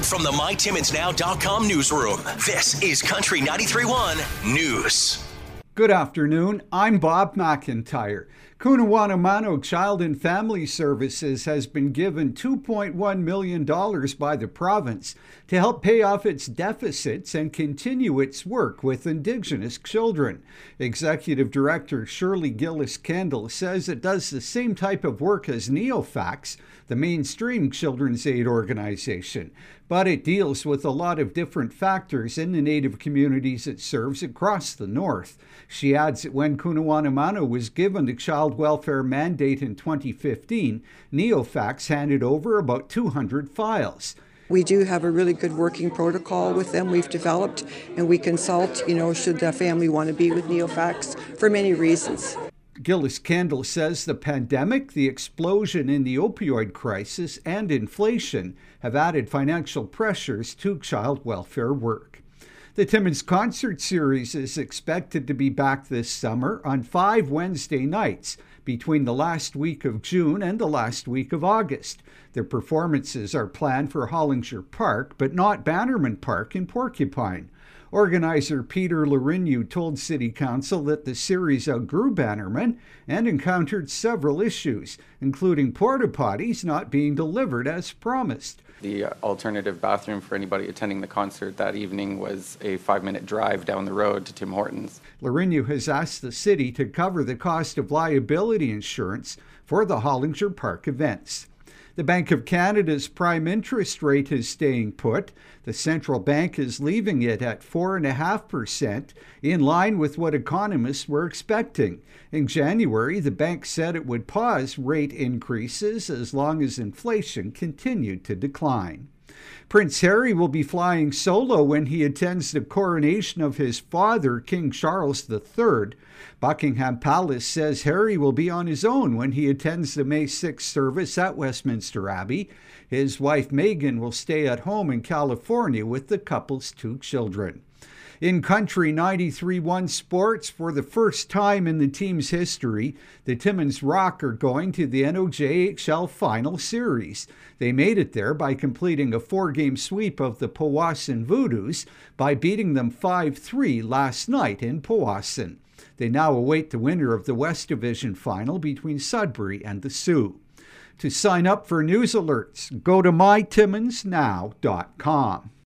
From the MyTimmonsNow.com newsroom, this is Country 93.1 News. Good afternoon, I'm Bob McIntyre. Coonawanna-Mano Child and Family Services has been given $2.1 million by the province to help pay off its deficits and continue its work with Indigenous children. Executive Director Shirley Gillis-Kendall says it does the same type of work as Neofax, the mainstream children's aid organization, but it deals with a lot of different factors in the Native communities it serves across the north. She adds that when Coonawanna-Mano was given the child welfare mandate in 2015, Neofax handed over about 200 files. We do have a really good working protocol with them we've developed, and we consult, should the family want to be with Neofax for many reasons. Gillis-Kendall says the pandemic, the explosion in the opioid crisis, and inflation have added financial pressures to child welfare work. The Timmins Concert Series is expected to be back this summer on 5 Wednesday nights between the last week of June and the last week of August. Their performances are planned for Hollinger Park, but not Bannerman Park in Porcupine. Organizer Peter Larigny told City Council that the series outgrew Bannerman and encountered several issues, including porta potties not being delivered as promised. The alternative bathroom for anybody attending the concert that evening was a 5-minute drive down the road to Tim Hortons. Larigny has asked the city to cover the cost of liability insurance for the Hollinger Park events. The Bank of Canada's prime interest rate is staying put. The central bank is leaving it at 4.5%, in line with what economists were expecting. In January, the bank said it would pause rate increases as long as inflation continued to decline. Prince Harry will be flying solo when he attends the coronation of his father, King Charles III. Buckingham Palace says Harry will be on his own when he attends the May 6th service at Westminster Abbey. His wife Meghan will stay at home in California with the couple's 2 children. In Country 93.1 sports, for the first time in the team's history, the Timmins Rock are going to the NOJHL Final Series. They made it there by completing a 4-game sweep of the Powassan Voodoos by beating them 5-3 last night in Powassan. They now await the winner of the West Division Final between Sudbury and the Sioux. To sign up for news alerts, go to mytimmonsnow.com.